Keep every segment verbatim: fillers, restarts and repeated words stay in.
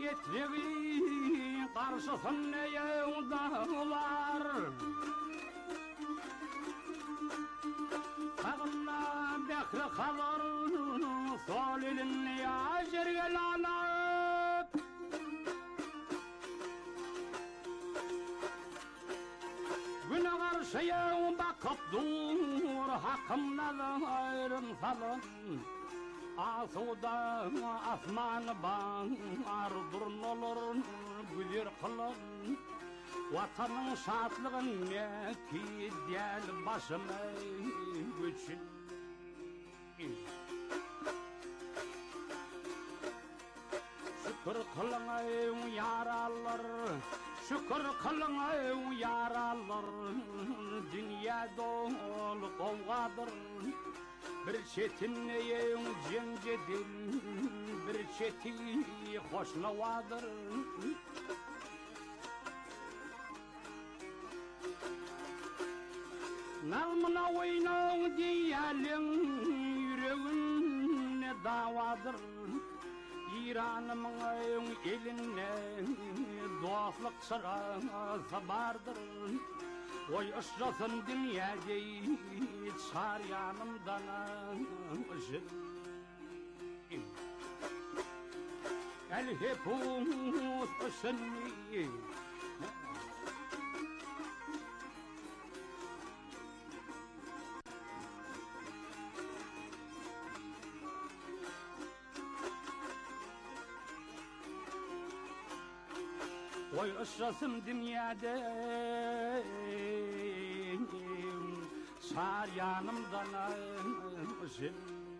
Getiriği karşısında yağdılar. Sağına bekri kalır, sol elini yaşır alıp. Güne karşı yağ bakıp dur, hakkımdan ayrım salın. Asuda asmanı bağır durun olur güler kılın. Vatanın şatlığın ne ki del başıma güçün. Şükür kılın ey yaralar, şükür kılın ey yaralar. Dünya dolu kavgadır. Bir çetinleyin cencedil, bir çeti hoşnavadır. Nalmına oynan diyelim, yüreğin ne davadır. İran'ımın eline dostluk sırası vardır. Oy ışrasın dünyada çar yanımdan ışır. El hepimiz ışınlı. Oy ışrasın dünyada çar yanımdan ışır.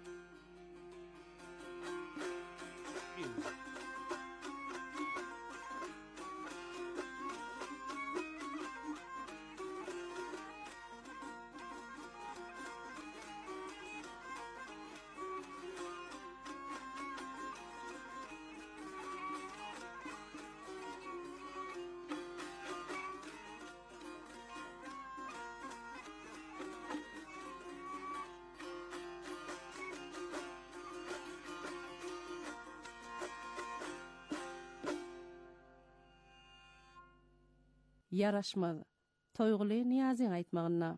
Yaraşmadı. Toygulu Niyaziň aýtmagyna.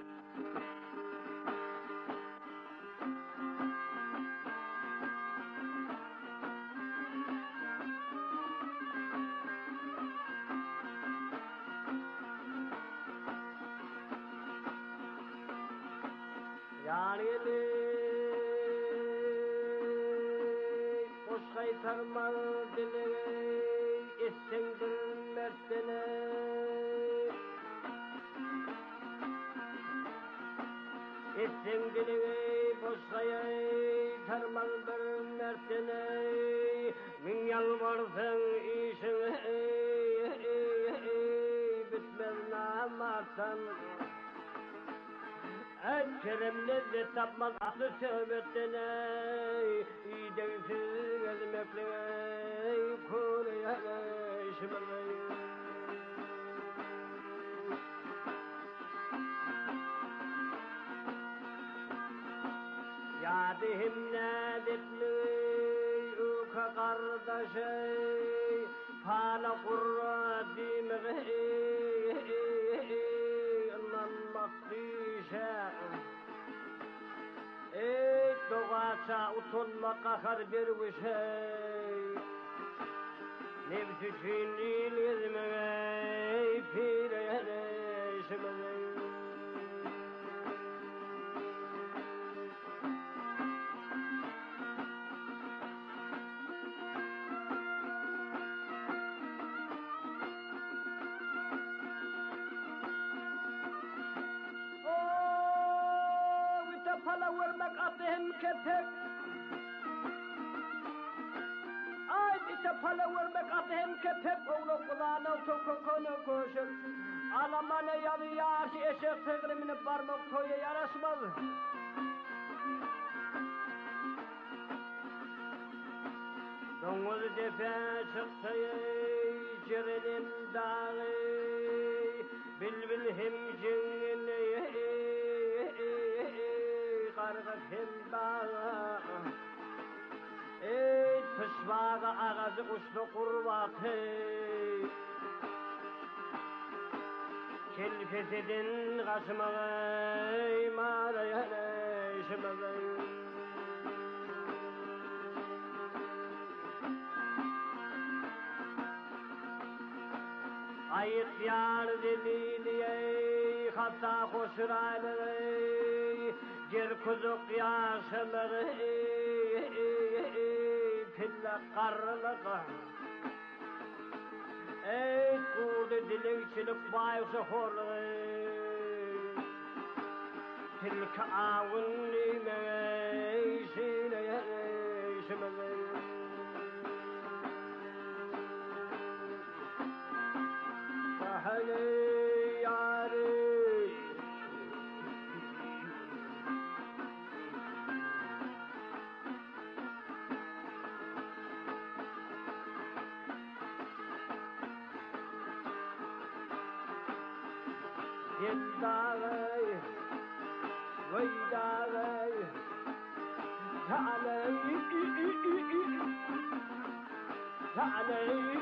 Yani boş kaytarmal dili essendir mertene. Essen dili boş kaytarmal bir mertene. Min yalvarsın işine bitmez namarsan. Kerem lezzet tapmaz aklı söhbetine. İdensiz gezmekle kuruya şımarlayı. Yadihim nedetli uka kardeşe. Hala kurra dimeği maktişe. Ey doğaça utunma kahar dervişe. Nefs için ilgizmeyi pireleşmeyi. Vermek atayım kepek. Ay ite pala vermek atayım kepek. Oğlu kulağına tokun konu koşur. Alamana yalı yaşı eşek tegrimini parmak toya yaraşmaz. Domuz defe çıktı cirelim dağı. Bilbil hemcini karga hem bağa. Ey Pişvaga ağacı uçlu kurbatı Kelfesedin kaçmağı Mağrayana işmağı Ayıt yar dediği hatta koşuralı Ger kuzuk yaşalı Pilla karlığı Ey kurdu dilekçilik bayısı horluğu Tilki ağın limeği Şile işmeği Hey yari Yendalay Vaydalay Zalay Zalay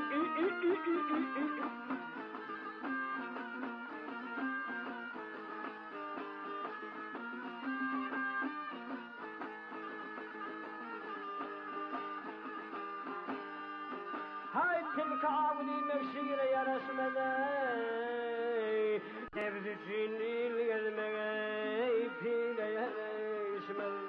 Hay tilka avni meşire yarasmadı Nevzi çinil gezmege pile yarasmadı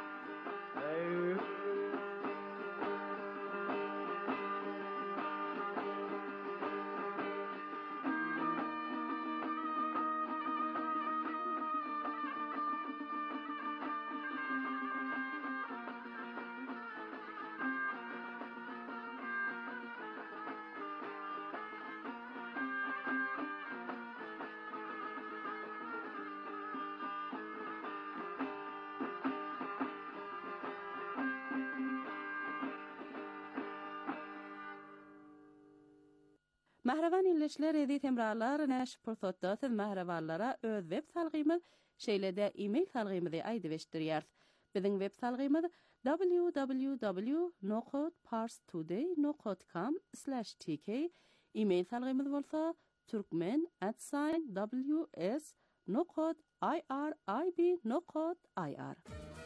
Mahravan illeşler edi temralar näş pursatda siz mahravanlara öz web salgymy şeýlede e-mail salgymy aýdy beşdirýär. Biziň web salgymyz w w w nokta parstoday nokta com slash t k. E-mail salgymyz bolsa turkmen at w s nokta i r i b nokta i r.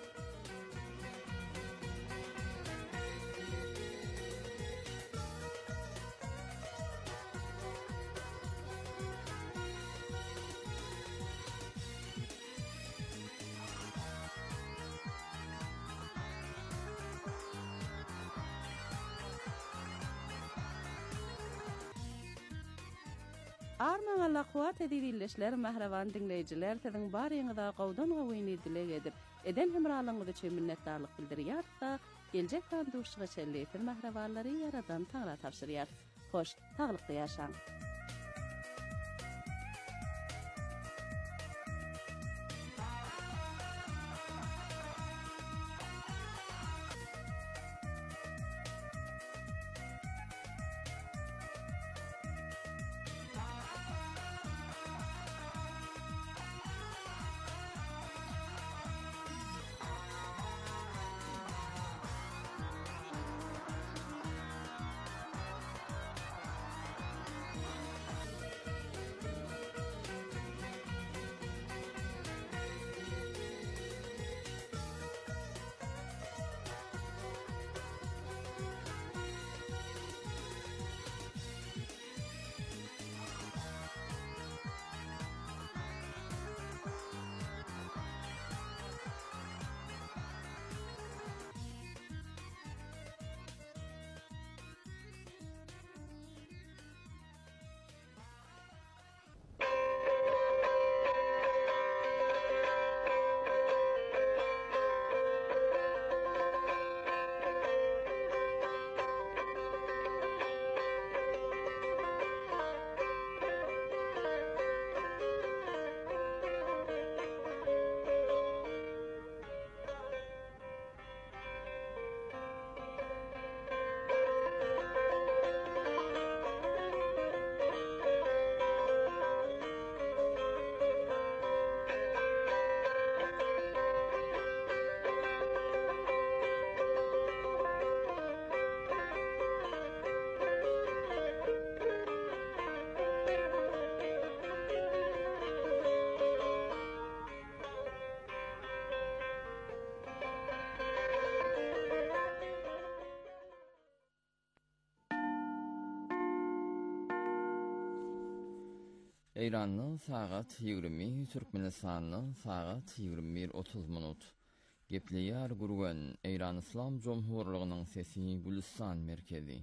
Arman Allah kuat edilişler mahravan dinleyijiler siziň baryňyza gowdan gowyny dilek edip eden hemralygyňyzy üçin minnetdarlyk bildirýär da geljek banduşygy çelleýän mahrawanlary yaradan taňra tapşyrýar. Hoş, taglykda ýaşaň. Eýranyň sagat ýigirmi, Türkmenistanyň sagat ýigirmi bir otuz minut. Gepleýär gurgan Eýran Islam Jomhurlygynyň sesi Gülistan merkezi.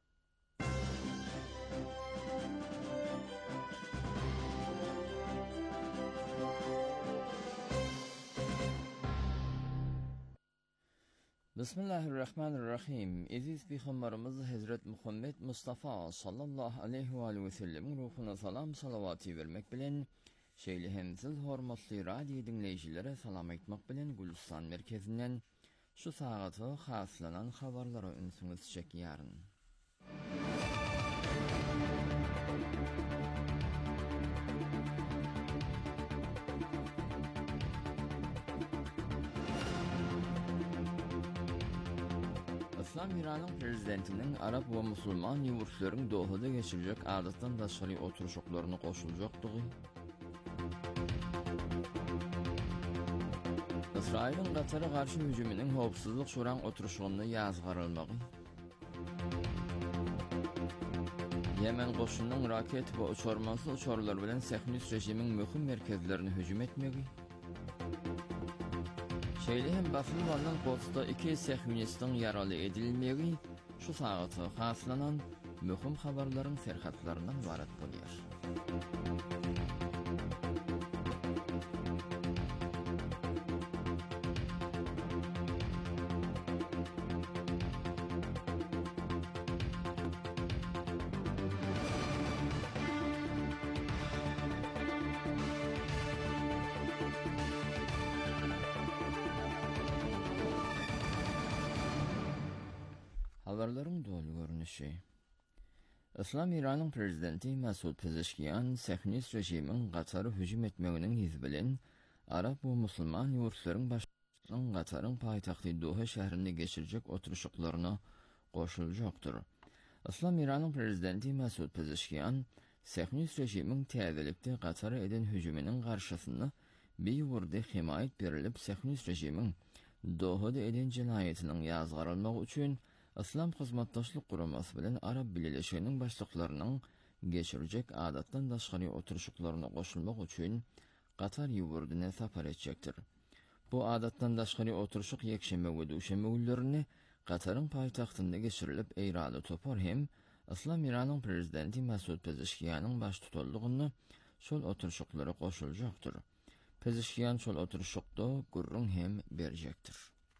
Bismillahirrahmanirrahim. Eziz Peygamberimiz Hazret Muhammed Mustafa sallallahu aleyhi ve sellem ruhuna salam salavatı vermek bilen şeýle hemsiz hormatly radio dinleýjilere salam aýtmak bilen Gülistan merkezinden şu sagaty haslanan habarlara ünsüňiz çekýäryn. İslam İran'ın prezidentinin Arap ve Musulman ýurtlaryň Dohada geçirecek adatdan daşary oturuşoklaryny goşuljakdygy, İsrail'in Qatar'a karşı hücuminin howpsuzlyk şuraň oturuşyny ýazgarylmagy, Yemen goşunynyň raket we uçarmansy uçarlar bilen Sehnus rejimiň möhüm merkezlerini hüjüm etmegi, şeýle hem basyny bolan Qodsda iki Sehunistiň ýaraly edilmegi şu sagaty haslanan möhüm habarlaryň serhatlaryndan ibarat bolýar. Habarlaryň dolu görnüşi. İslam İran'ın prezidenti Mesud Pezeshkian, Sehnus rejimiň Qatar'a hüjüm etmeginiň ýüzi bilen Arap we Musulman ýurtlaryň başçylygynyň Qatar'yň paýtagty Doha şäherinde geçirecek oturuşoklaryna goşuljakdyr. İslam İran'ın prezidenti Mesud Pezeshkian, Sehnus rejimiň täzelikde Qatar'a eden hüjüminiň garşysyny bir ýurda himayet berilip Sehnus rejimiň Dohada eden jinaýetiniň ýazgarylmagy üçin İslam hyzmatdaşlyk guramasy bilen Arap bileşiginiň başlyklarynyň geçirecek adatdan daşary oturuşoklaryna goşulmak üçin Qatar ýurduna sapar etjekdir. Bu adatdan daşary oturuşok ýekşeme we duşeme günlerini Qatar'yň paýtagtynda geçirilip eýrali topar hem İslam İran'yň prezidenti Mesud Pezeshkianyň baş tutuldygyny şol oturuşoklara goşuljakdyr. Pezeshkian şol oturuşokda gurrun hem berjekdir.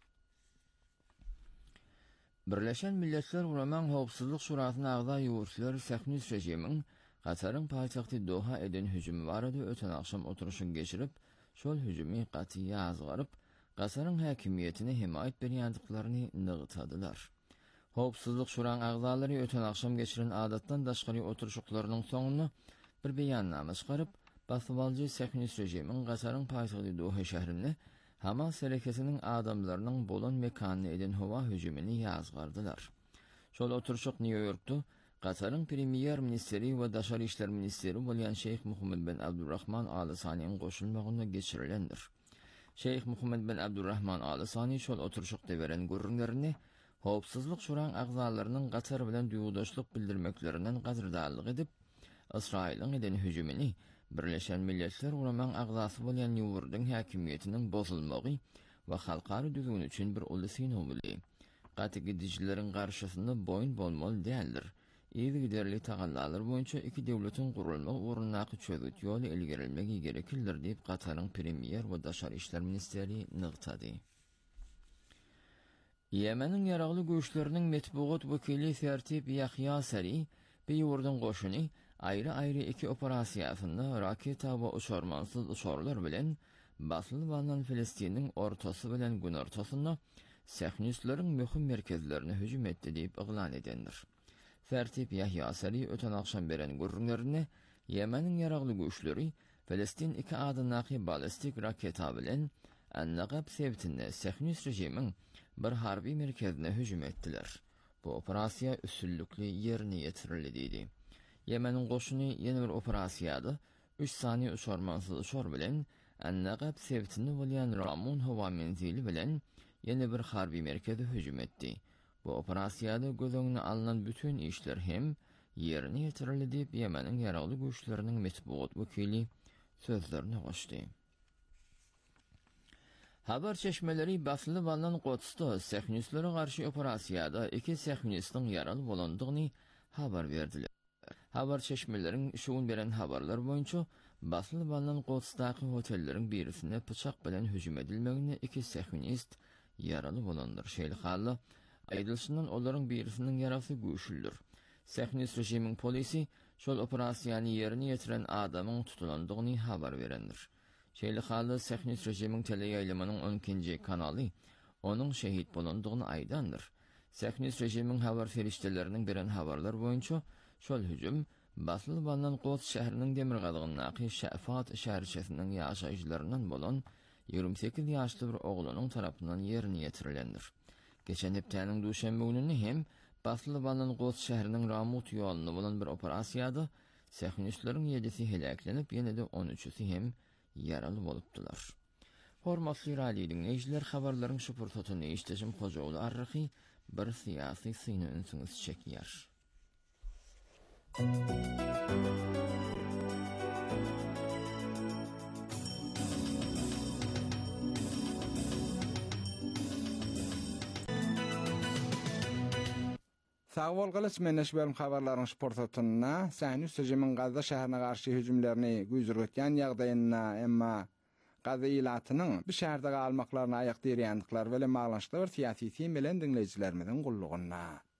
Birleşen Milletler Ulaman Howpsuzlyk Şurasyna agza ýurtlar Sehnus rejimiň Qatar'yň paýtagty Doha eden hüjümi barada öten akşam oturuşyn geçirip, şol hüjümi gaty ýazgaryp, Qatar'yň häkimiýetine himayet berýändiklaryny nygtadylar. Howpsuzlyk Şurasynyň agzalary öten akşam geçiren adatdan daşary oturuşoklarynyň soňuny bir beýannama çykaryp, basbaljy Sehnus rejimiň Qatar'yň paýtagty Doha şäherinde Hamas hareketinin adamlarının bolan mekanını eden hava hüjümini ýazgardylar. Şol oturuşok New York'da Qatar'yň Premier Ministeri we Daşary işler ministeri bolýan Şeyh Muhammed bin Abdurrahman Al Sanyň goşulmagyna geçirilendir. Şeyh Muhammed bin Abdurrahman Al Sany şol oturuşokda beren görünlerini howpsuzlyk şurasynyň agzalarynyň Qatar bilen duýudaşlyk bildirmeklerinden gazyrdallyk edip, İsrail'in eden hüjümini Birleşen Milletler Ulaman agzasy bolýan ýurduň häkimiýetiniň bozulmagy we halkary düzgün üçin bir uly synaw bili. Gaty gidijileriň garşysynda boýun bolmaly däldir. Ýa-da giderli tagallalar boýunça iki döwletiň gurulma urunaky çözüt ýoly ilgirilmegi gerekildir diýip Qatar'yň Premier we Daşary işler ministeri nygtady. Ýemeniň ýaragly göçleriniň metbuat wekili Sertip Yahya Sari bir ýurdun goşuny ayrı-ayrı iki operasiýasynda raketa we uçarmansız uçarlar bilen basylyp alınan Filistiniň ortasy bilen gün ortasyna Sehnuslyň möhüm merkezlerine hüjüm etdi diýip eglan edendir. Sertip Yahya Sari öten akşam beren görünlerini Yemeniň ýaragly göçleri Filistin iki adynaky ballistik raketa bilen An-Naqab sebitinde Sehnus rejimiň bir harby merkezine hüjüm etdiler. Bu operasiýa üsünlükli ýerine ýetirildi diýdi. Yemeniň goşuny ýene bir operasiýada üç saniye uçarmansız uçar bilen An-Naqab sebitinde bolýan Ramun hawa menzili bilen ýene bir harby merkeze hüjüm etdi. Bu operasiýada göz öňüne alynan bütün işler hem yerini yetirildi diýip Ýemeniň ýaragly güýçleriniň metbuat wekili sözlerini goşdy. Habar çeşmeleri basılı balan Qodsda Sähnislere garşy operasiýada iki Sähnisliň yaraly bolandygyny habar berdiler. Habar çeşmeleriň şuun beren habarlar boýunça basılı balan Qodsdaky hotelleriň birisine pyçak bilen hüjüm edilmegine iki Sähnist yaraly bolandyr. Şeýle hally aýdylşyndan olaryň birisiniň yarasy güýçlüdür. Sähnis rejimiň polisi şol operasiýany ýerine ýetiren adamyň tutulandygyny habar berendir. Şeýle hally Sähnis rejimiň teleýaýlamanyň on ikinji kanaly onuň şehit bolandygyny aýdandyr. Sähnis rejimiň habar ferişteleriniň beren habarlar boýunça şol hüjüm basıly balan Qods şäheriniň Demirgazygynaky Şäfat şäherçesiniň ýaşaýjylaryndan bolan ýigirme sekiz ýaşly bir oglanyň tarapyndan ýerine ýetirilendir. Geçen hepdeniň duşanbe gününi hem basıly balan Qods şäheriniň Ramut ýoluny bolan bir operasiýada Sähnisleriň ýedisi helaklenip ýene-de on üçüsi hem yaralı bolupdylar. Hormatly radio dinleýijiler, habarlaryň şu pursatyny işleşim Hojaoğlu Arrahy bir syýasy syny ünsüňiz çekýär. Sağ bolgalyç meneş bölüm habarlaryň sportatyna Sähnis rejimiň Gazda şäherine garşy hüjümlerini güýzürgetýän ýagdaýyna emma Gazda ilatynyň bir şäherde galmaklaryna aýak dirýändikler bilen maglanşykly bir syýasy tim bilen dinleýijilerimiziň gullugyna.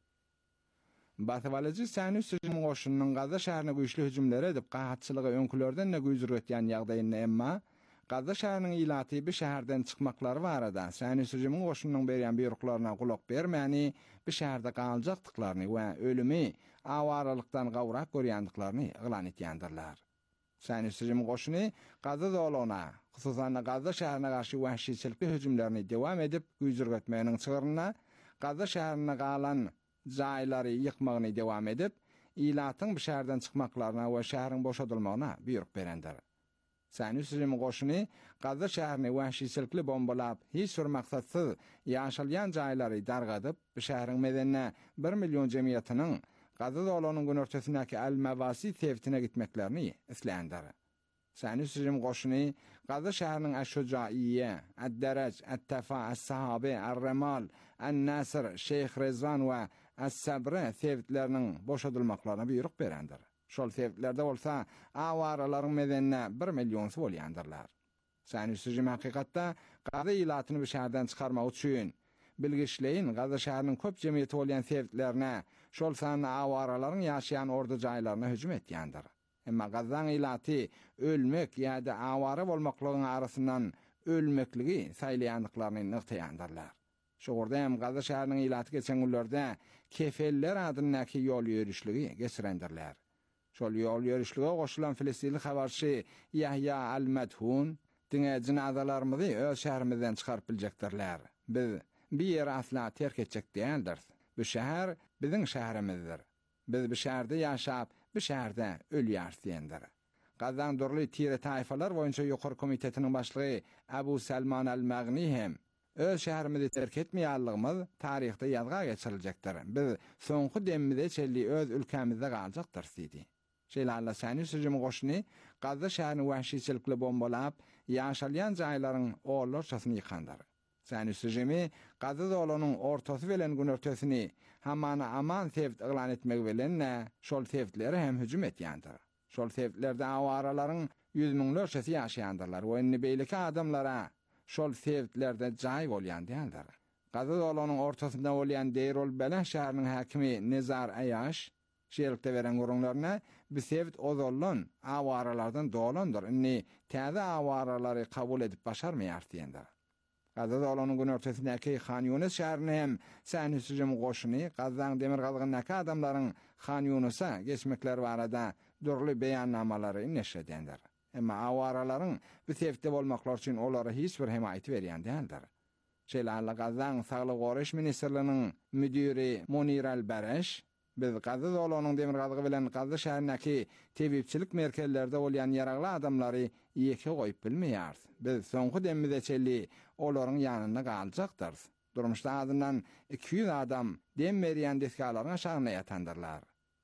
Batwalyjy Sähnis rejimiň goşunynyň Gazda şäherine güýçli hüjümleri edip gahatçylygy öňkülerden ne güýzürgetýän ýagdaýyna emma Gazda şäheriniň ilaty bir şäherden çykmaklary barada Sähnis rejimiň goşunynyň berýän buyruklaryna gulak bermäni, bir şäherde galjakdyklaryny we ölümi, awaralykdan gawrak görýändiklaryny ýylan etýändirler. Sähnis rejimiň goşuny Gazda dowlagyna, hususan Gazda şäherine garşy wahşiçilikli hüjümlerini dewam edip güýzürgetmeginiň çygyryna Gazda şäherine galan jaýlary ýykmagyny dewam edip, ilatyň bir şäherden çykmaklaryna we şäheriň boşadylmagyna buyruk berendir. Sähnis rejimiň goşuny Gazda şäherini wahşiçilikli bombalap, hiç bir maksadsyz ýaşalýan jaýlary dargadyp, bu şäheriň medenine bir million jemgyýetiniň Gazda dowlagynyň günortasyndaky al-Mawasi tewtine gitmeklerini isleýändir. Sähnis rejimiň goşuny Gazda şäheriniň Aş-Şujaiyye, Ad-Daraj, At-Tafa, As-Sahabe, Ar-Ramal, An-Nasr, Şeyh Rezvan we As-Sabr tewtleriniň boşadylmaklaryna buyruk berendir. Şol tewtlerde bolsa awaralarym medenine bir million bolýandylar. Sähnis rejimi hakykatda Gazda ilatyny bir şäherden çykarmak üçin bilgiçleyin Gazda şäheriniň köp jemgyýeti bolýan tewtlerine şol sany awaralarym ýaşaýan ordu jaýlaryna hüjüm etýändir. Emma Gazdaň ilaty ölmek ýa-da awara bolmaklygyň arasyndan ölmekligi saýlaýandyklaryny nyktaýandylar. Şogurda hem Gazda şäheriniň ilaty geçen günlerde kefeller adynyňky ýol ýörüşligi geçirendirler. Şol ýol ýörüşlige goşulan Filistinli habarçy Yahya al-Madhun diňe jinazalarymyzy öz şäherimizden çykaryp biljekdirler. Biz bir ýere asla terk etjek diýendir. Bu şäher biziň şäherimizdir. Biz bu şäherde ýaşap, bu şäherde ölýäris diýendir. Gazdaň durly tire taýfalar boýunça ýokary komitetiniň başlygy Abu Salman al-Magni hem öz şäherimizi terk etmeýänligimiz taryhda ýazga geçiriljekdir. Biz soňky demmide çelli öz ülkemizde galjakdyr diýdi. Şeýle Sähnis rejimiň goşuny Gazda şäherini wahşiçilikli bombalap, ýaşalýan jaýlaryň oğullarçasyny ýykandyr. Sähnis rejimi Gazda dowlagynyň ortasy bilen günortasyny hamana aman tewt ýylan etmek bilen şol tewtlere hem hüjüm etýändir. Şol tewtlerde awaralaryň ýüz miňlerçesi ýaşaýandyrlar we indi beýleki adamlara şol tewtlerde jaý bolýan diýendir. Gazda dowlagynyň ortasynda bolýan Deyrol Belen şäheriniň hakimi Nezar Ayaş şeýlikde beren gurunlaryna bir sevt ozollan awaralardan dolandyr. Inni täze awaralary kabul edip başarmaýar diýendir. Gazda dowlagynyň günortasyndaky Xan Ýunus şäherini hem Sähnis rejimiň goşuny Gazdaň Demirgazygynaky adamlaryň Xan Ýunusa geçmekleri barada durly beýannamaları neşredýändir. Emma awaralaryň bu sevtde bolmaklar üçin olara hiç bir himayet berýän däldir. Şeýle Gazdaň Saglyk Goraş ministrliginiň müdiri Monir al-Baraş biz Gazda dowlagynyň Demirgazygy bilen Gazda şäherindäki tebipçilik merkezlerde bolýan ýaragly adamlary ýeke goýup bilmeýäris. Biz soňky demmide çelli olaryň ýanyna galjakdyr. Durmuşda adından iki yüz adam dem berýän deskalaryň aşagyna ýatandyrlar.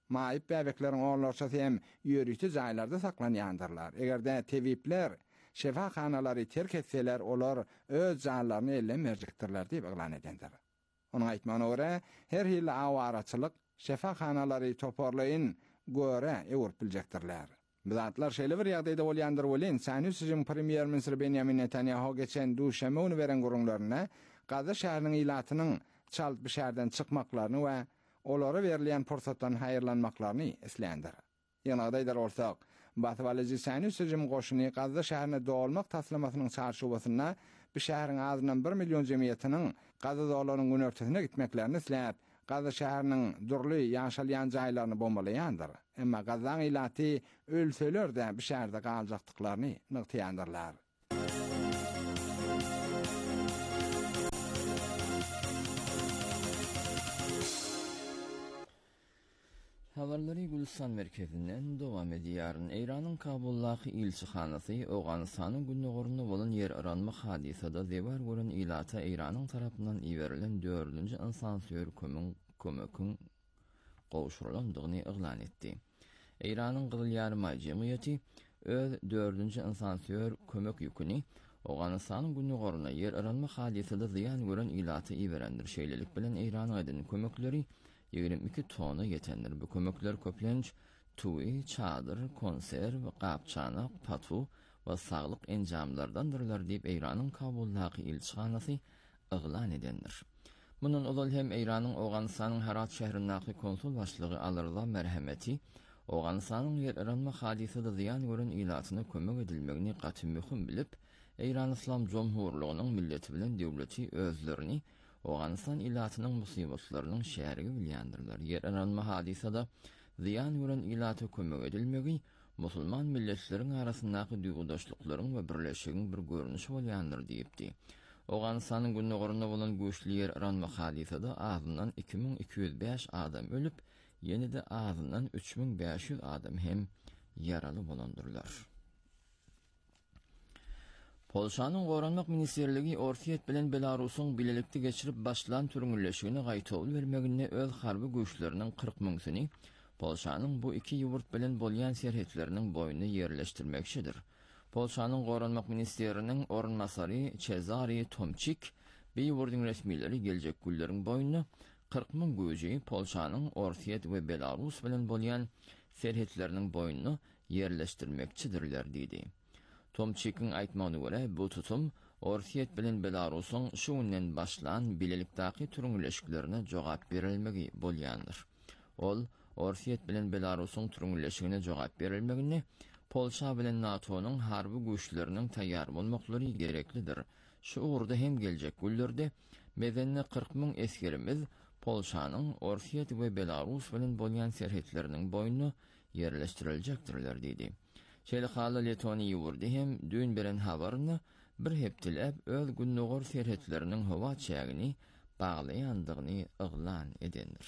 maýyp bäbeklerin oğullarça hem ýörüýti jaýlarda saklanýandyrlar. Egerde tebipler şefahanalary terk etseler olar öz janlaryny ellemerjekdirler diýip eglan edendir. Onuň aýtmagyna görä, her hili awaraçylyk şefahanalary toparlaýyn göre ewurup biljekdirler. Bizatlar şeýle bir ýagdaýda bolýandyr bolen, Sanusijin premier ministri Benjamin Netanyahu geçen duşama ony beren gurulmaryna Gaza şäheriniň ilatynyň çalyp bir şäherden çykmaklaryny we olara berilen pursatdan haýyrlanmaklaryny eslendir. Ýanagdaýlar bolsak, Batı Walaji Sanusijin goşuny Gaza şäherine dolmak taslamasynyň çarşubasyna bir şäheriň azyndan bir million jemgyýetiniň Gaza dowlatynyň günörtesine gitmeklerini isläp, Gaza şäheriniň durly ýaşalýan jaýlaryny bombalaýandyr. Emma Gazaň ilaty ölseler de bir şäherde galjakdyklaryny nykdýandyrlar. Habarlary Gülistan merkezinden dowam edýär. Eýranyň Kabuldaky ilçihanasy Owganystanyň günnägorunda bolan ýer aranma hadisada zebar gören ilata Eýranyň tarapyndan iwerilen dördünji insansöýür kömekiniň gowşurylandygyny eglan etdi. Eýranyň Gyzyl Ýarma jemgyýeti öz dördünji insansöýür kömek ýüküni Owganystanyň günnägoruna ýer aranma hadisada ziýan gören ilata iwerendir. Şeýlelik bilen Eýranyň edin kömekleri ýigirmi iki tona ýetendir. Bu kömekler köplenç tuý, çadyr, konserw, gapçanak, patu we saglyk enjamlardandyrlar diýip Eýranyň Kabuldaky ilçihanasy eglan edendir. Munun ozal hem Eýranyň Owganystanyň Herat şäherindaky konsul başlygy Alyrza merhemeti Owganystanyň ýer aranma hadisada ziýan gören ilatyna kömek edilmegini gaty möhüm bilip, Eýran Islam Jomhurlygynyň milleti bilen döwleti özlerini Owganystan ilatynyň musibatlarynyň şäherigi bilýändirler. Ýer aranma hadisada ziýan gören ilaty kömek edilmegi musulman milletleriň arasyndaky duýgudaşlyklaryň we birleşigiň bir görnüşi bolýandyr diýipdi. Owganystanyň günnägorunda bolan göçli ýer aranma hadisada azyndan iki bin iki ýüz beş adam ölüp, ýene-de azyndan üç bin beş ýüz adam hem ýaraly bolandyrlar. Polşanyň Goranmak Ministerligi Orsiýet bilen Belarusyň bilelikde geçirip başlan türüňleşigini gaýtawy bermegine öz harby güýçleriniň kırk miňsini Polşanyň bu iki ýurt bilen bolýan serhetleriniň boýuna ýerleşdirmekçidir. Polşanyň Goranmak Ministeriniň orunmasary Cezary Tomczyk bir ýurdyň resmileri geljek gülleriň boýuna kırk miň güýji Polşanyň Orsiýet we Belarus bilen bolýan serhetleriniň boýuna ýerleşdirmekçidirler diýdi. Tomçyk'ın aýtmagyna görä, bu tutum Orsiýet bilen Belarusyň şu günden başlan bilelikdäki türüňleşiklerine jogap berilmegi bolýandyr. Ol, Orsiýet bilen Belarusyň türüňleşigine jogap berilmegini Polşa bilen NATO'nyň harby güýçleriniň taýýar bolmaklary gereklidir. Şu urda hem geljek güllerde medeni kırk miň eskerimiz Polşanyň Orsiýet we Belarus bilen bolýan serhetleriniň boýuna ýerleşdiriljekdirler diýdi. Şeýle Letoni ýurdy hem dün beren habaryny bir heptilep öz günnägor serhetleriniň hawa çägini baglaýandygyny eglan edendir.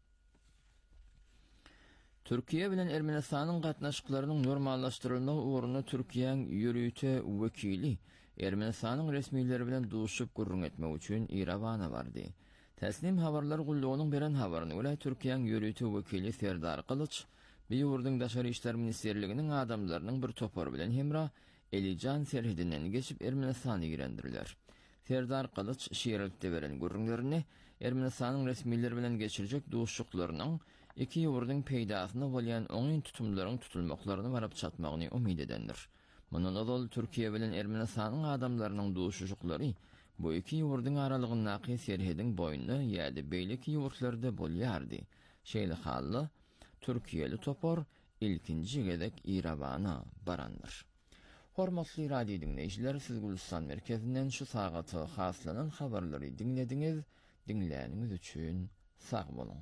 Türkiýe bilen Ermenistanyň gatnaşyklarynyň normallaşdyrylmagy uğruna Türkiýeň ýürüýte wekili Ermenistanyň resmiýetleri bilen duşup gurrun etmek üçin Ýerewana bardy. Täsnim habarlar gullugynyň beren habaryna görä Türkiýeň ýürüýte wekili Serdar Kılıç bir ýurdun Daşary işler ministerliginiň adamlarynyň bir topar bilen hemra Elican serhedinden geçip Ermenistana girendirler. Serdar Kılıç şeýerlikde beren gurrunlaryny Ermenistanyň resmiýetleri bilen geçirjek duşuklarynyň iki ýurdun peýdasyna bolýan oňyn tutumlaryň tutulmaklaryny barap çatmagyny umyt edendir. Munun ol Türkiýe bilen Ermenistanyň adamlarynyň duşuşuklary bu iki ýurdun aralygyndaky serhediň boýunda ýa-da beýleki ýurtlarda bolýardy. Şeýle hally Türkiýeli topar ilkinji gedek Ýerewana barandyr. Hormatly radio dinleýijiler, siz Gülistan merkezinden şu sagaty haslanan habarlary dinlediňiz. Dinläniňiz üçin sag bolun.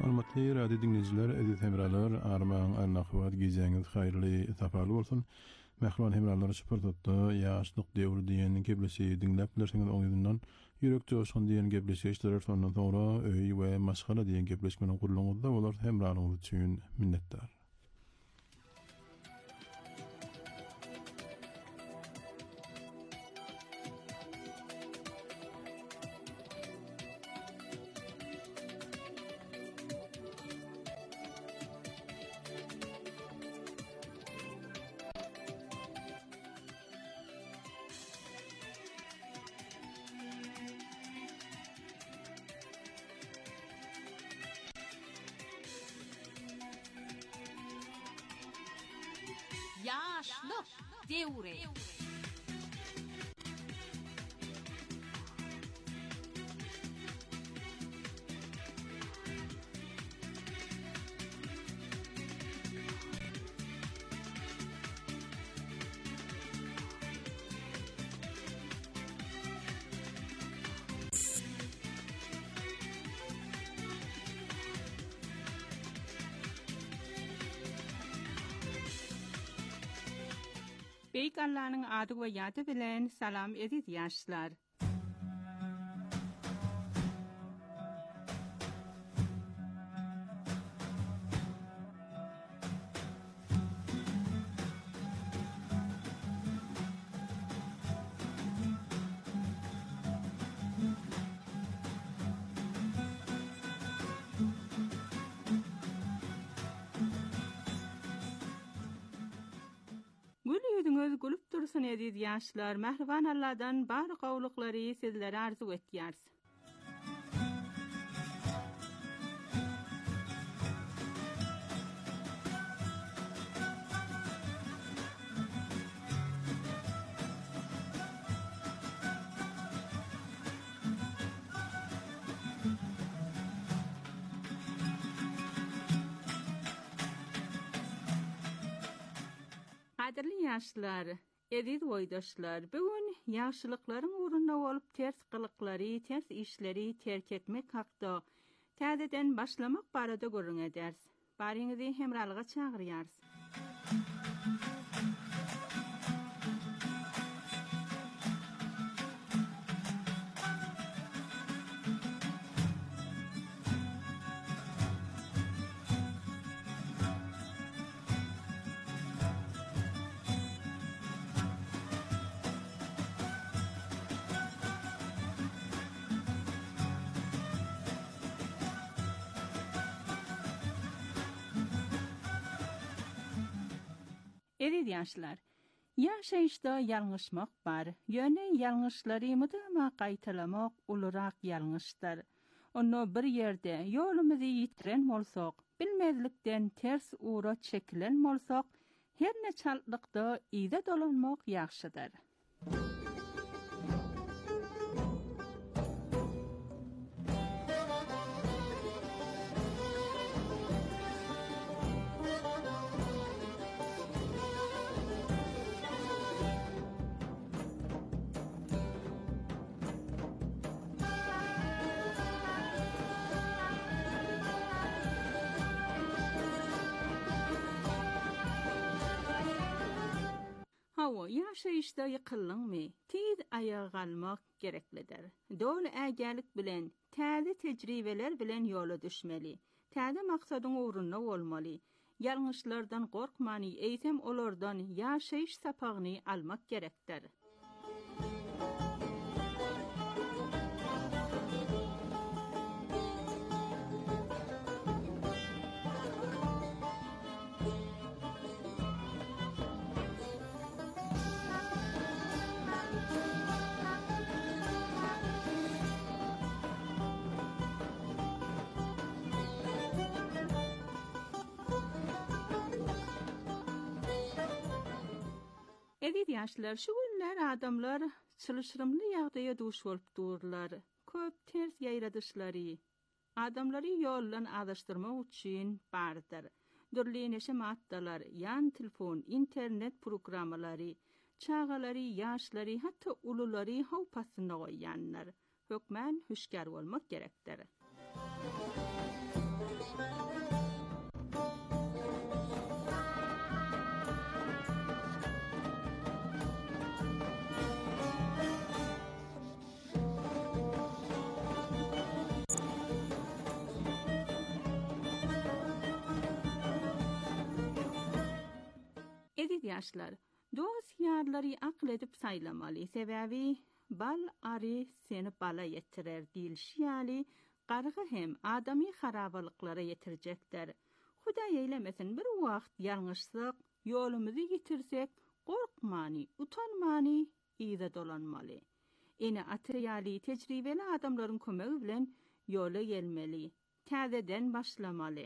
Hormatly radio dinleyiciler, edit hemralar, armağan annaqvat gizeniz hayırlı tapalı olsun. Mehruan hemralar sportda yaşlıq devri diýen geblesi dinläp bilersiňiz oňundan ýürek joşun diýen geblesi işler sondan sonra öý we masxara diýen geblesmeniň gurulmagyda bolar hemralyňyz üçin minnetdar. Yaşlık devri. Beyk Allah'ın adı ve yadı bilen salam edit yaşlar. Gülüydüňiz gülüp dursun edit yaşlar, mehriban Allah'dan bar gowlukları sizlere arzu etýärs. Qadirli yaşlar, edit oýdaşlar, bugün ýaşlyklaryň uğruna bolup ters gylyklary, ters işleri terk etmek hakda täzeden başlamak barada görüň eders. Baryňyzy hemralyga çagyrýars. Edit yaşlar, ýaşaýyşda ýalňyşmak bar, ýöne ýalňyşlary mydama gaýtalamak ulurak ýalňyşdyr. Onu bir ýerde ýolumuzy ýitiren bolsak, bilmezlikden ters uğra çekilen bolsak, her ne çallykda ýyda dolanmak ýaxşydyr. Hawa ýaşaýyşda ýykyllyňmy, tiz ayağa galmak gereklidir. Dol ägälik bilen, täze tejribeler bilen ýola düşmeli. Täze maksadyň uğruna bolmaly. Ýalňyşlardan gorkmany, eýsem olardan ýaşaýyş sapagyny almak gerekdir. Edit yaşlar, şu günler adamlar çylşyrymly ýagdaýa duş bolup durlar. Köp ters ýaýradyşlary, adamlary ýollan adaşdyrmak üçin bardyr. Dürli neşe maddalar, ýan telefon, internet programmalary, çağalary, ýaşlary, hatda ululary hawpasyna goýýanlar. Hökmen hüşkär bolmak gerekdir. Edid yaşlar, dost yarları akıl edip saylamalı. Sebebi bal arı seni bala yetirer dilşiyali, qarğı hem adami harabalıklara yetirecekler. Huday eylemesin bir vakt yanlışlık, yolumuzu yitirsek, korkmani, utanmani, iyice dolanmalı. Ene atriyali tecrübeli adamların kömegi bilen yola gelmeli, tazeden başlamalı.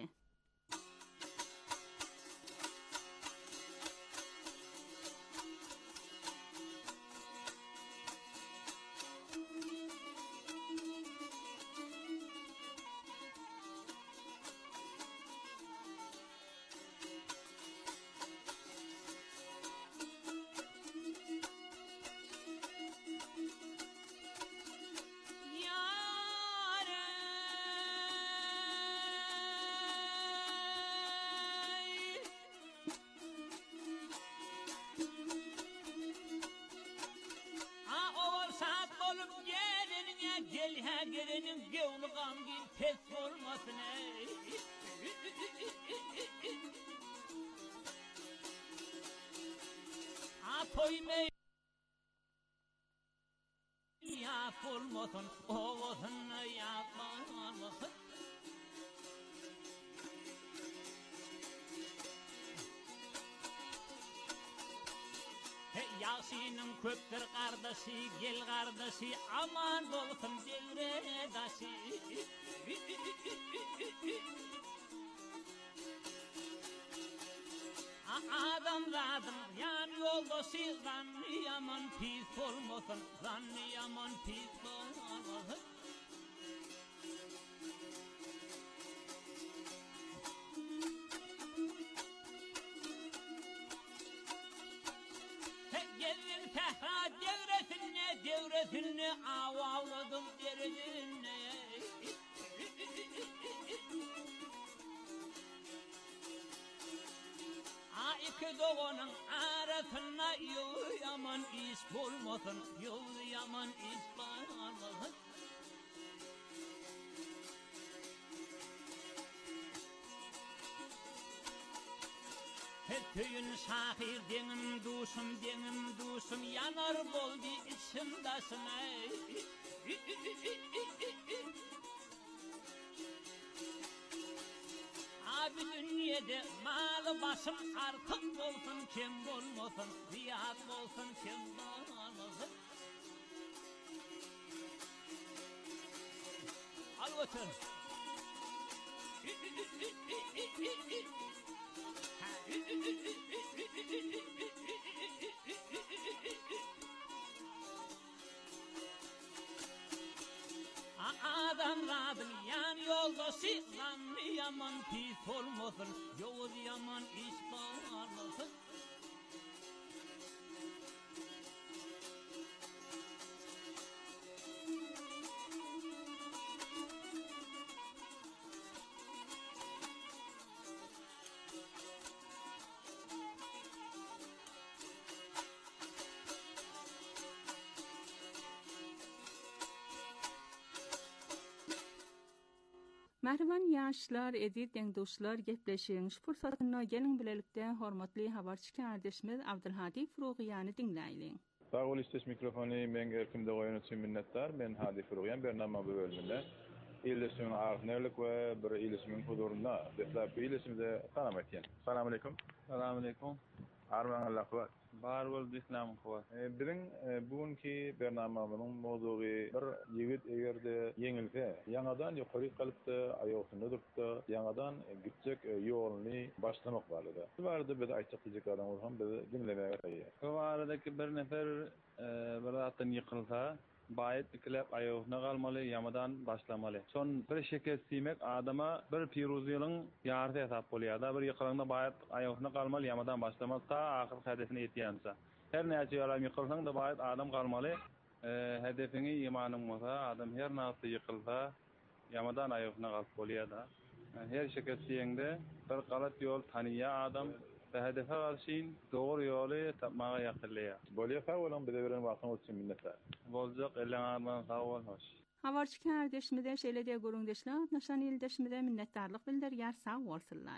Gelinin gevlu gamgil pes olmasın ey. Atoyme ya olmasın, olmasın yapmasın. Yasin'in köptür kardeşi, gel kardeşi, aman olsun devredaşı. Adam zadım, yan yoldaşı, zanlı yaman pis olmasın, zanlı yaman pis olmasın. Devresini avavladım deridine. A iki doğanın arasına yol yaman iş bulmasın, yol yaman iş bulmasın. Köyün şahir denim duşum denim duşum yanar boldu içimdasın ey. Abi dünyada malı başım artık olsun kim olmasın, ziyad olsun kim olmasın. Al otur. Adamladın yan yoldaşı, zanlı yaman pis olmasın, yol yaman iş olmasın. Mehriban yaşlar, ediden dostlar, gepleşiğiniz fırsatına gelin bilelikte hormatly habarçı kardeşimiz Abdülhadi Furugiyan'ı dinleyin. Sağ ol istes mikrofonu men erkimde goýan üçin minnetdar. Men Hadi Furugiyan bernama bölümünde ilesimin arhnerlik we bir ilesimin huzurunda deslap ilesimde salam etyen. Assalamu alaykum. Assalamu alaykum. Arman Allah wa Bar bol islam wa. Birin bugunki bernamamynyň mowdugy bir ýigit egerde ýeňilse, ýangadan ýokary galypdy, aýagyny durupdy, ýangadan gitjek ýolny başlamak barada. Bu barada biz aýtjak diýjek adam bolsam bizi dinlemäge taýýar. Bu baradaki bir nefer bir zatdan ýykylsa, bayit ikilep aýagyna galmaly, ýamadan başlamaly. Son bir şeker simek adama bir piruzylyň ýardy hesap bolýar. Bir ýykylanda bayit aýagyna galmaly, ýamadan başlamaly ta ahyr hedefine ýetýänse. Her näçe ýaram ýykylsaň da bayit adam galmaly. Hedefini ýymanyň bolsa, adam her näçe ýykylsa, ýamadan aýagyna galyp bolýar da. Her şekestiyende bir galat yol tanıya adam ve hedefe karşın doğru yolu tapmağa yakınlaya. Bolya falan bize veren vakın olsun minnettar. Bolcak elen arman sağ ol hoş. Havarçı kardeşimide şeýle de görüňdeşler, naşan ildeşimide minnetdarlyk bildirýär, sağ bolsunlar.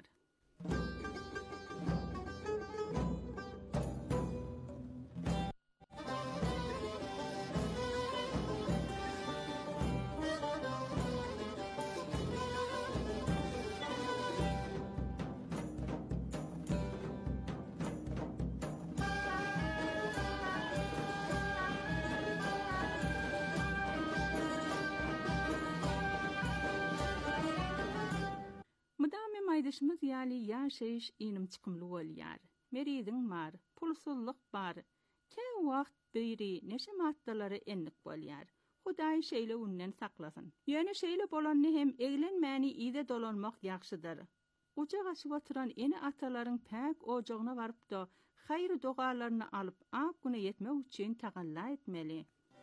Mydamy maýdaşymyz ýaly ýaşaýyş inim çykymly bolýar. Meridiň bar, pulsuzlyk bar. Kä wagt biri neşe maddalary enlik bolýar. Hudaý şeýle unnen saklasyn. Ýöne şeýle bolany hem eglenmäni ýyda dolanmak ýagşydyr. Uca gaşyp oturan eni atalaryň päk ojagyna baryp da haýry dogalaryny alyp ak güne ýetmek üçin tagalla etmeli.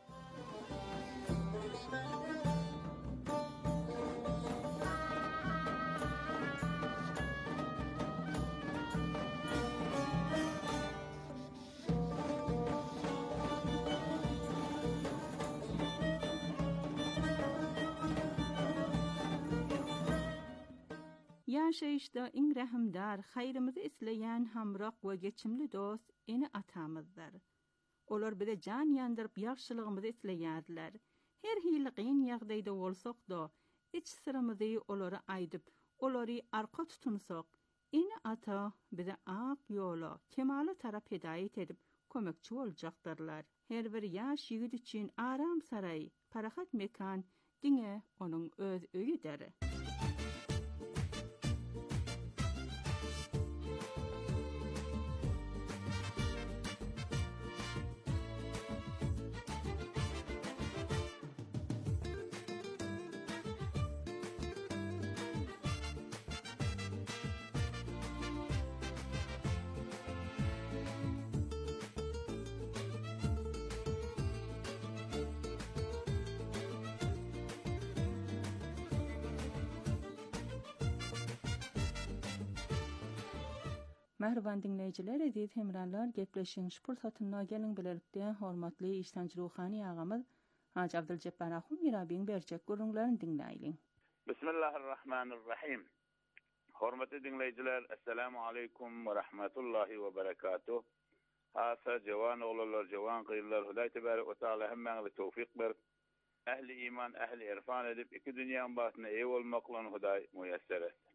Ýaşaýyşda iň rahimdar, haýrymyzy isleýän hamrak we geçimli dost eni atamyzdyr. Olar bize jan ýandyryp ýagşylygymyzy isleýärdiler. Her hili gyn ýagdaýda bolsak da, iç syrymyzy olara aýdyp, olary arka tutunsak, eni ata bize ak ýola, kemala tarap hidaýet edip kömekçi boljakdyrlar. Her bir ýaş ýigit üçin aram saray, parahat mekan diňe onuň öz öýüdir. Merhaban dinleyijiler, edip hemranlar gepleşiň şpursatyna geliň bilelikde hormatly işlemci ruhani ağamyz Haji Abdülcebbar Ahun Mirabiň berjek görüňlerini dinleýin. Bismillahirrahmanirrahim. Hormatly dinleyijiler, assalamu aleykum we rahmetullahi we berekatuh. Asa jawan oglanlar, jawan gyýylar, Hudaý tebarek we taala hemmeňize tawfik berip, ehli iman, ehli irfan edip iki dünýäň basyna eý bolmaklan Hudaý muýasser etsin.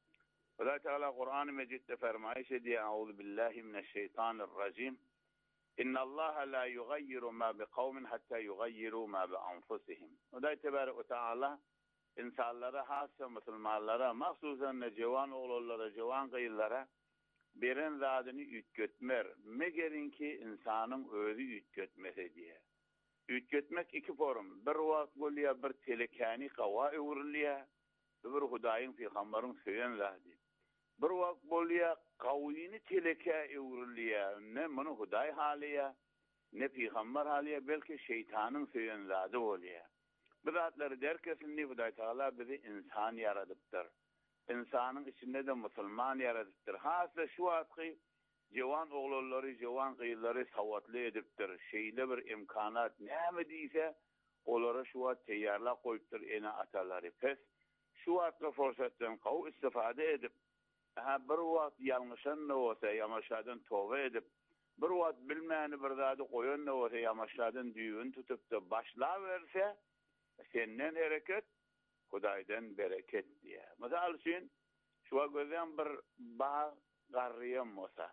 Allah Teala Kur'an-ı Mecid'de fermayış ediyor. Euzu billahi mineşşeytanirracim. İnna Allah la yugayyiru ma bi kavmin hatta yugayyiru ma bi anfusihim. Allah Tebarek ve Teala insanlara, hassa Müslümanlara, mahsusan cevan oğullara, cevan kıyılara birin zadını ütgötmer. Megerin ki insanın özü ütgötmese diye. Ütgötmek iki form. Bir vakt bolya bir telekani kava uğurluya, bir Hudaýyň Peygamberin söylen zadi. Bir wagt bolýa kawlyny teleke ewrilýär. Ne muny Hudaý halyya, ne Peygamber halyya, belki şeytanyň söylen zadi bolýar. Bu zatlary derkesinli Hudaý Taala bizi insan yaradypdyr. İnsanyň içinde de musulman yaradypdyr. Hasa şu wagtky jewan oglallary, jewan gyýyllary sawatly edipdir. Şeýle bir imkanat näme diýse, olara şu wagt teýýarlap goýupdyr ene atalary. Pes şu wagtda forsatdan gaw istifade edip, ha bir wagt ýalňyşan bolsa ýamaşadan towa edip, bir wagt bilmäni bir zady goýan bolsa ýamaşadan düýün tutup da başlawerse, senden hereket, Hudaýdan bereket diýär. Mysal üçin şu gözden bir bağ garryam bolsa,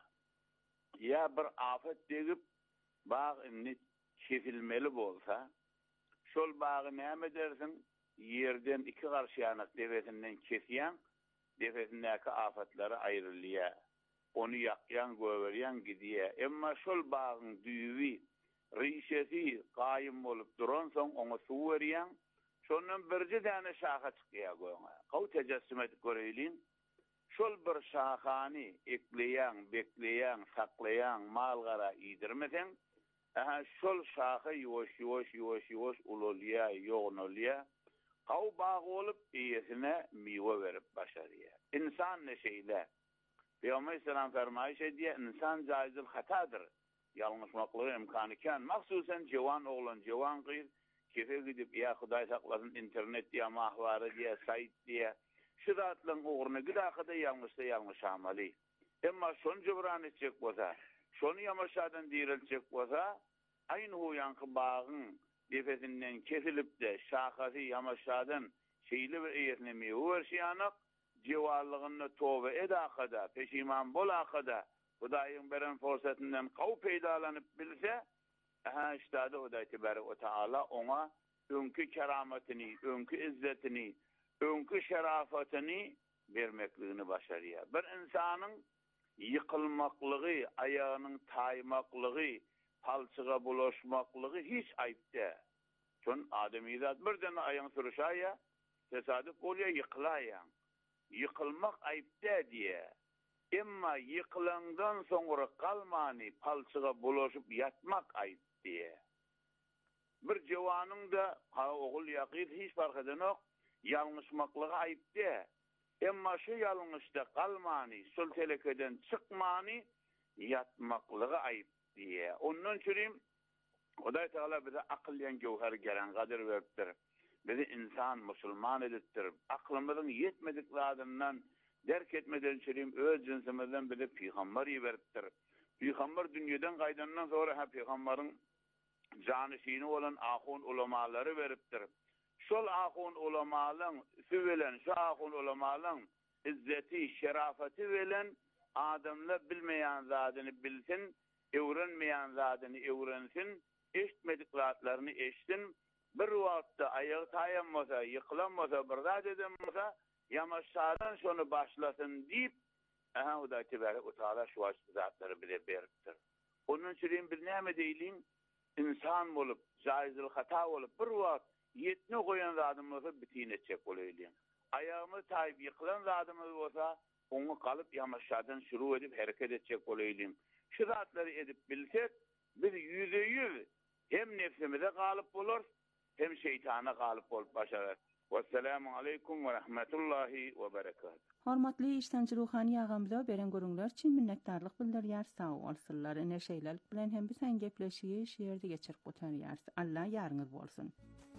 ýa bir afet degip bağ inni kesilmeli bolsa, şol bagy näme dersin? Yerden iki garşy ýanak debesinden kesýän, defesindäki afatlary aýrylýar. Onu ýakýan, göwerýän gidýär. Emma şol bagyň düýbi, rişesi gaýym bolup duran soň oňa suw berýän, şondan birji däne şaha çykýar goýňa. Gaw tejessüm edip görelin. Şol bir şahany ekleýän, bekleýän, saklaýan malgara ýydirmesen, aha şol şaha ýoş ýoş ýoş ýoş ululýar, ýognulýar. Qaw bağı olup iyesine miwe verip başarıya. İnsan ne şeyle? Peygamber selam fermayış ediyor, insan caizil hatadır. Yanlışmaklığı imkanıken, maksusen cevan oğlan, cevan kıyır, kefe gidip ya Huday saklasın internet diye, mahvarı diye, sayt diye, şıratlığın uğruna gıdakıda yanlışta yanlış amali. Ama şonu cıbran edecek boza, şonu yamaşadan dirilcek boza, aynı hu yankı bağın nefesinden kesilip de şakası yamaşadan şeyli bir iyetine miyor şiyanak, civarlığını tövbe edakada, peşiman bolakada, Hudayın beren fırsatından qav peydalanıp bilse, aha iştadı Huday Tebarek ve Teala ona önkü kerametini, önkü izzetini, önkü şerafatini vermekliğini başarıya. Bir insanın yıkılmaklığı, ayağının taymaklığı, palçığa bulaşmaklığı hiç ayıp de. Çün ademi zat birden ayağın sürüşaya, tesadüf oluyor yıkılayan. Yıkılmak ayıp de diye. Emma yıkılandan sonra kalmani palçığa bulaşıp yatmak ayıp diye. Bir cevanın da ha oğul yakir hiç fark eden yok. Yanlışmaklığı ayıp de. Emma şu yanlışta kalmani, sul telekeden çıkmani yatmaklığı ayıp diye. Onun için Huday Teala bize akılyan gevher gelen kadir veriptir. Bizi insan, Müslüman edittir. Aklımızın yetmediklarından derk etmeden çürüyüm, öz cinsimizden bize Peygamber veriptir. Peygamber dünyadan kaydandan sonra ha Peygamber'in canişini olan ahun ulamaları veriptir. Şol ahun ulamaların süvelen, şu ahun ulamaların izzeti, şerafeti veren adamla bilmeyen zadını bilsin, öğrenmeyen zadını öğrensin, eşitmediklarını eşitsin, bir vakitte ayağı tayanmasa, yıkılanmasa, bir zat edemasa, yamaşadan şunu başlasın deyip, aha Huday Tebarek ve Teala şu açtı zatları bile beriptir. Onun için bir neyme değilin, insan olup, caizil hata olup, bir vakit yetine koyan zadımız olsa bitine çek olayım. Ayağımız tayip yıkılan zadımız olsa, onu kalıp yamaşadan şuru edip hareket edecek olayım. Şu zatları edip bilsek, biz yüzde yüz hem nefsimize kalıp olur, hem şeytana kalıp olup başarır. Vesselamu aleykum ve rahmetullahi ve berekatuhu. Hormatly iştenci ruhani ýagamyza beren görüňler üçin minnetdarlyk bildirýär. Sag bolsunlar. Ene şeýlelik bilen hem bizen gepleşigi şeýerde geçirip oturýar. Allah ýarňyz bolsun.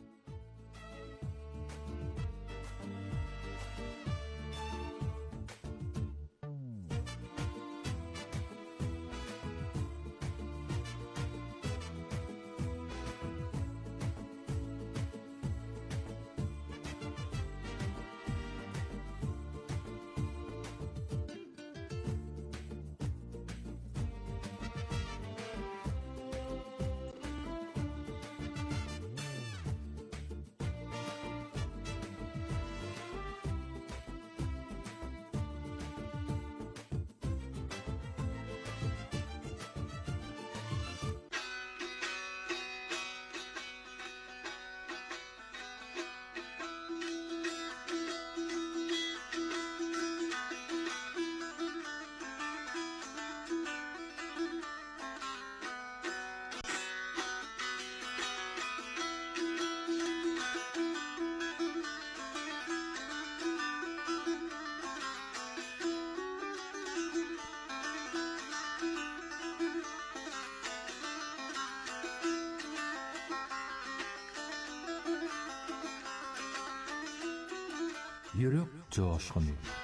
Yürek coşkun.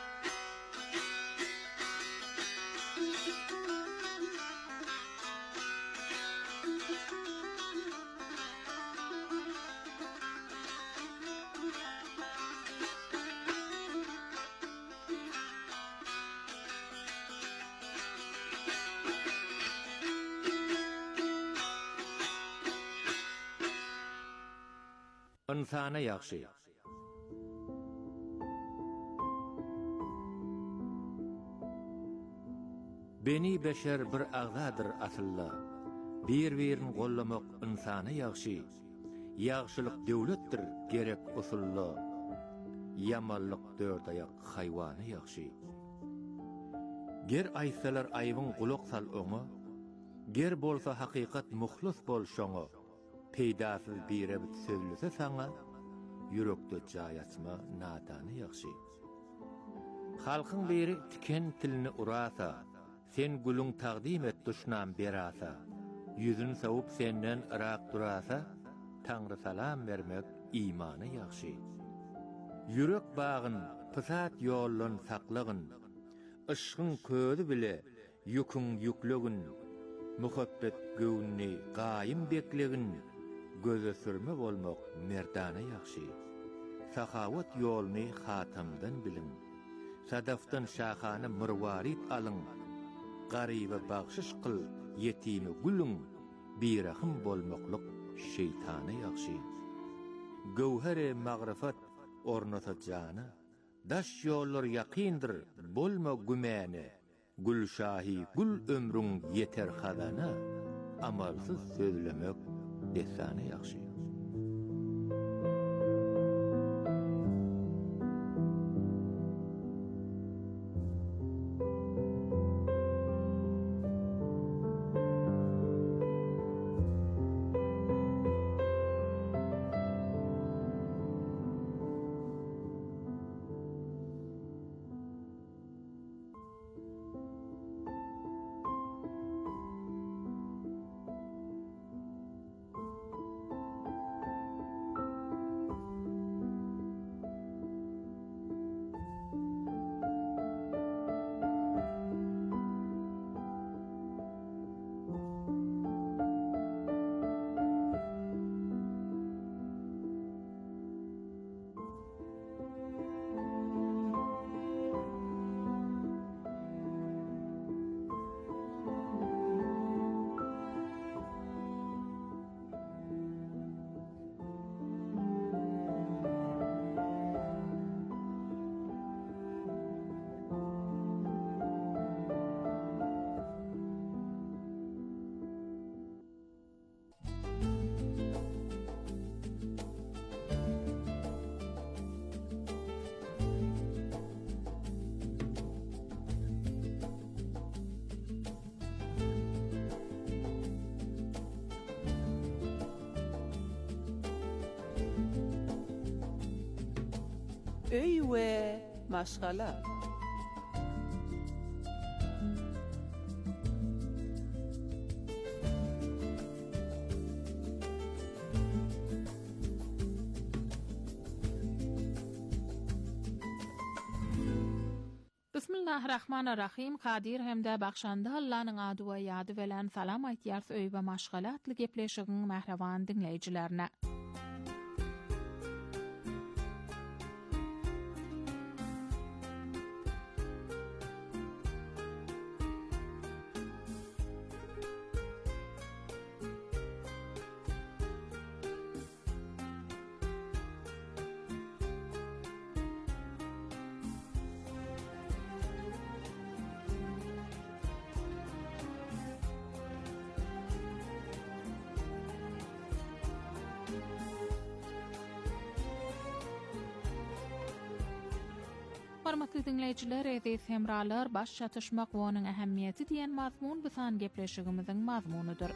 İnsana ýagşy. Beni beşer bir agzadır asylla. Bir-birini gollamak insana ýagşy. Ýagşylyk döwletdir gerek usulla. Yamanlyk dört ayak haýwany ýagşy. Ger aýsalar aýbyň gulak sal oňa, ger bolsa hakykat muhlis bol şoňa. Peýdasyz bir ebit sözlüse saňa, yürekde jayatsma nadany ýagşy. Halkyň biri tiken tilini urasa, sen gülüň taqdim et duşnan berasa, yüzün sawup senden ırak durasa, Taňry salam bermek imany ýagşy. Yürek bagyn pysat ýollan saklagyn, ışgyň közi bile ýüküň ýüklegin, muhabbet göwnüni gaýym beklegin, göze sürme bolmak merdana ýagşy. Sahawat ýoluny hatamdan bilin, sadaftan şahany mırwarit alyň, garyba bagşyş kyl ýetimi gülüň, birahym bolmaklyk şeytana ýagşy. Gowhere magrifat ornatjana, daş ýollar ýaqyndyr, bolma gümäne, gül şahi gül ömrüň yeter hadana, amalsyz sözlemek desana ýagşy. Öy we maşgala. Bismillahirrahmanirrahim. Kadir hemde bakşanda Allah'ın adı we ýady bilen salam aýtýar öý we maşgala atly gepleşigiň mähreban dinleýijilerine. Hormatly dinleýijiler, edis hemralar baş çatışmak we onuň ähemmiýeti diýen mazmun bu san gepleşigimiziň mazmunudyr.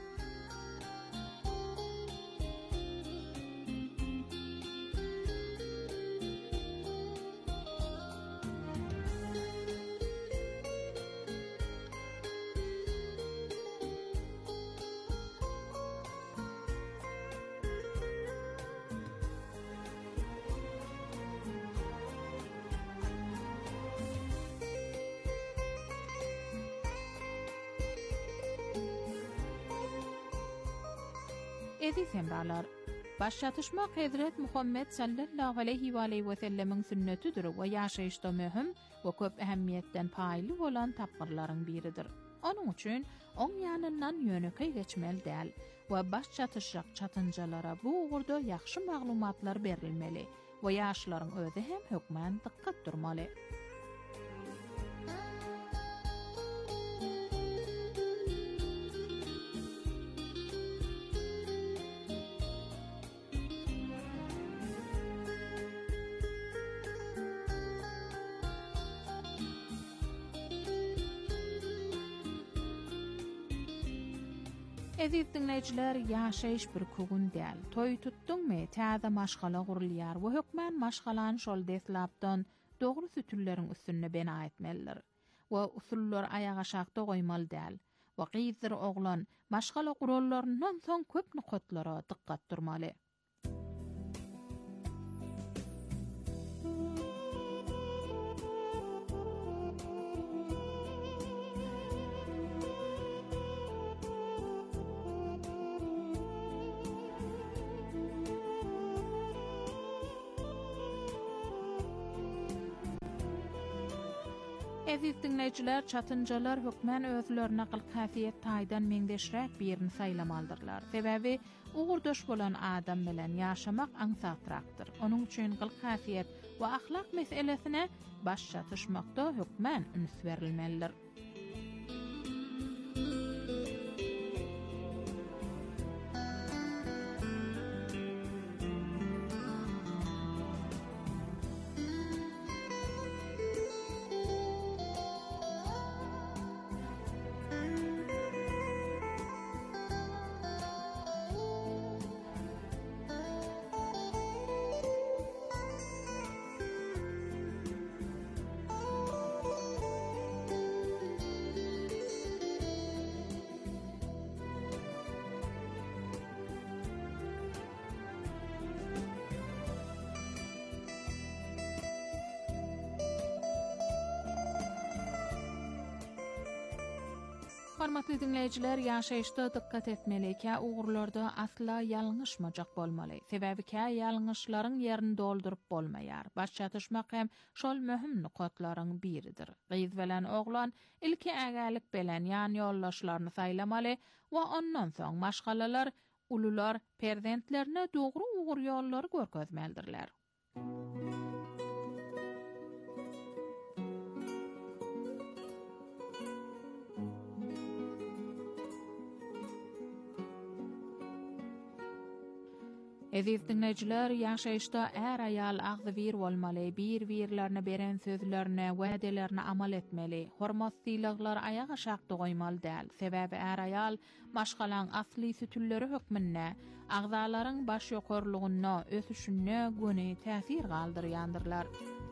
Edis hemralar, baş çatışmak Hazret Muhammed sallallahu aleyhi ve aleyhi ve sellemin sünnetidir we ýaşaýyşda möhüm we köp ähemmiýetden paýly bolan tapgyrlaryň biridir. Onuň üçin oň ýanyndan ýönekay geçmeli däl we baş çatışjak çatynjalara bu ugurda ýaxşy maglumatlar berilmeli we ýaşlaryň özi hem hökmen dikkat durmaly. Eziz dinleyiciler, yaşayış bir kugun däl. Toy tuttun me täze maşgala gurulýar we hökmen maşgalan şol deslapdan dogry sütülleriň üstünde bena etmeliler. Ve usullar ayağa şakda goýmaly däl. Ve gyzdyr oglan maşgala gurallarynyň soň köp nukatlara dikkat durmaly. Eziz dinleyiciler, çatıncalar hökmen özlerine kılkafiyet taýdan meňdeşräk birini saýlamaldyrlar. Sebäbi ugurdaş bolan adam bilen ýaşamak aňsatrakdyr. Onuň üçin kılkafiyet we ahlak meselesine baş çatışmakda hökmen üns berilmelidir. Hormatly dinleyijiler, ýaşaýyşda dikkat etmelike, ugurlarda asla ýalňyşmajak bolmaly. Sebäbi ki ýalňyşlaryň ýerini doldurup bolmaýar. Baş çatışmak hem şol möhüm nukatlaryň biridir. Gyz bilen oglan ilki ägälik bilen ýan ýollaşlaryny saýlamaly we ondan soň maşgalalar, ulular perzentlerine dogry ugur ýollary görkezmelidirler. Eziz dinleyiciler, ýaşaýyşda är aýal agzy bir bolmaly, bir-birlerine beren sözlerine, wädelerine amal etmeli. Hormat syýlaglar ayağa şakda goýmaly däl. Sebäbi är aýal maşgalan asly sütülleri hökmünde agzalaryň baş ýokarlygyna, ösüşine göni täsir galdyrýandyrlar.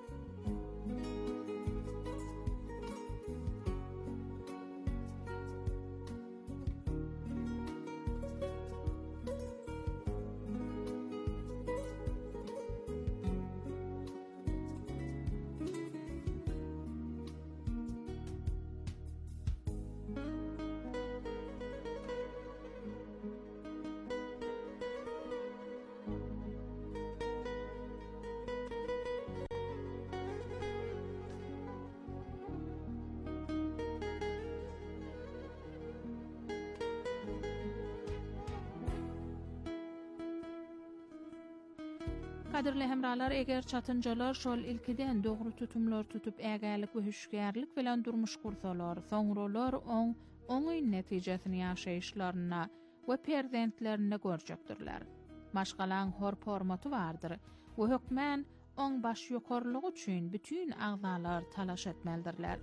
Kadirli hemralar, eger çatıncalar şol ilkiden dogry tutumlar tutup ägälik we hüşgärlik bilen durmuş kursalar, soňralar oň oňy netijesini ýaşaýyşlaryna we perzentlerine görjekdirler. Maşgalan hor formaty bardyr we hökmen oň baş ýokarlygy üçin bütün agzalar talaş etmelidirler.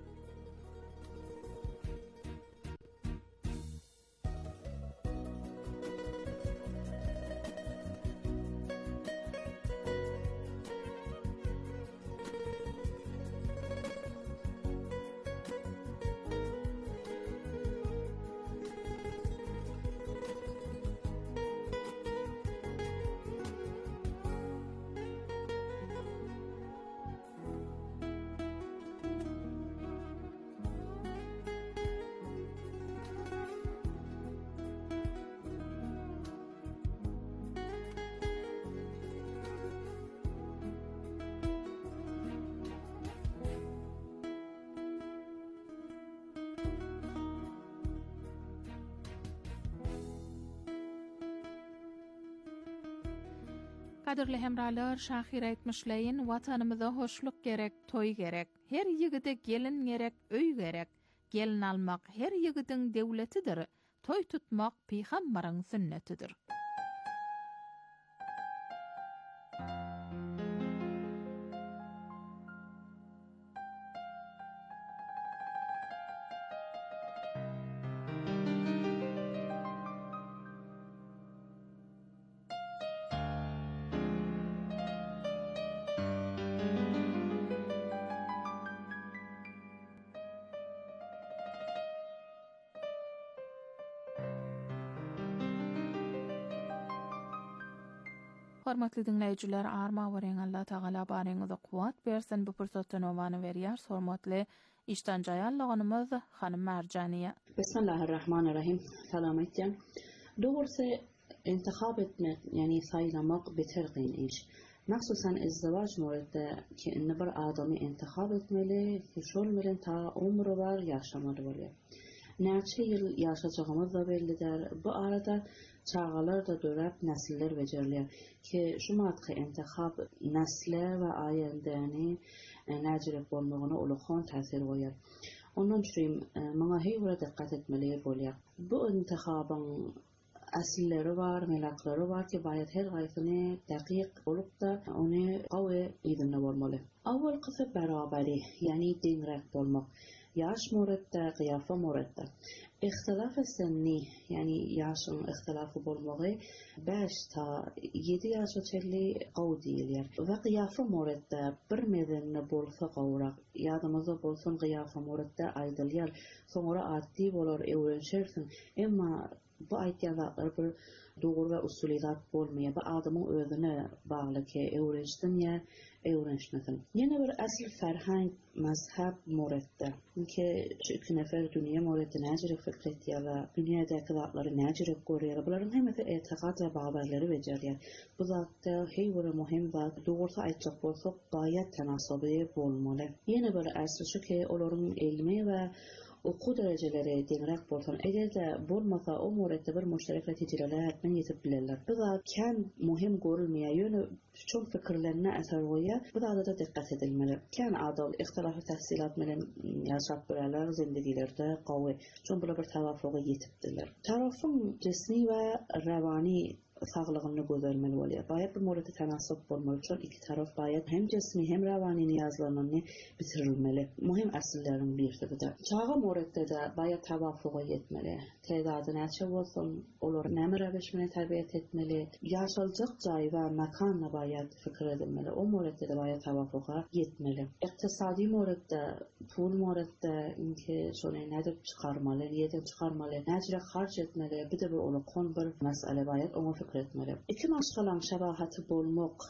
Kadirli hemralar, şahir aýtmyşlaýyn, watanymyza hoşluk gerek, toy gerek. Her ýigide gelin gerek, öý gerek. Gelin almak her ýigidiň dewletidir. Toy tutmak peýgamberiň sünnetidir. Hormatly dinleyijiler, arma weren Allah Taala bareňize kuwat bersin. Bu pursatdan owany berýär. Hormatly işten jaýallygynymyz Hanym Marjaniýa. Bismillahirrahmanirrahim. Salam etjem. Doğrusu intikab etmek yani saylamak beter kıyın iş. Maksusan izdivaç muridde ki inne bir adamı intikab etmeli, hiç olmayan ta umru var yaşamalı bolýar. Näçe ýyl ýaşajagymyz da bellidir. Bu arada çağalar da dörep nesiller bejerler ki şu matky intikab nesle we aýandany näjirek bolmagyna ulukhan täsir goýar. Ondan üçin maňa heýwara dikkat etmeli bolýar. Bu intikabyň asilleri var, melaklary var ki bayat her gaýsyny dakyk bolup da ony gawy ýygyna bolmaly. Awal kysy beraberi, yani deňrek bolmak. Yaş muridde, kıyafa muridde. İhtilaf senni, yani yaşın ihtilafı bolmagy beş ta yedi ýaşa çelli gaw diýilýär. We kıyafa muridde bir mezenni bolsa gawrak, ýadymyzda bolsun kıyafa muridde aýdylýar. Soňra addi bolar, öwrenşersin. Emma bu aýtýanlar bir dogry we usuly zat bolmaýar. Bu adamyň özüne bagly ki öwrenşdin ýa öwrenşmedin. Ýene bir asl ferhang mazhab muridde. Ki şu iki nefer dünýä muridde näjere fikretýär we dünýädäki zatlary näjere görýär. Bularyň hemmesi etikad we babaýlary bejerýär. Bu zatda heýwara muhim zat dogry aýtjak bolsak gaýat tanasuby bolmaly. Ýene bir asl şu ki olaryň ilmi we oku dereceleri deňrek bolsan, eger-de bolmasa o muridde bir müşterek netijeler hatman ýetip bilerler. Bu zat kän muhim görülmeýär, ýöne çok fikirlerine eser goýar. Bu zada da dikkat edilmeli. Kän adal ihtilafy tahsilat bilen ýaşap bilerler zindigilerde gawy. Şol bir tawafuga ýetipdiler. Tarafyň cismi we rawani sağlygyny gözlemeli bolýar. Baýat bir muridde tanasup bolmaly üçin iki taraf baýat hem cismi hem rawani niýazlaryny bitirilmeli. Muhim asllaryn birisi bu da. Çağa muridde de baýat tawafuga ýetmeli. Tezady näçe bolsun, olar näme rawиш bilen terbiýet etmeli. Ýaşaljak jaý we makanyna baýat fikir edilmeli. O muridde de baýat tawafuga ýetmeli. Iktisadi muridde, pul muridde inki şonu nädip çykarmaly, ýeden çykarmaly, näçe harç etmeli. Bir de bu ulukhan bir mesele baýat oňa fikir etmeli. İki maşgalan şabahaty bolmak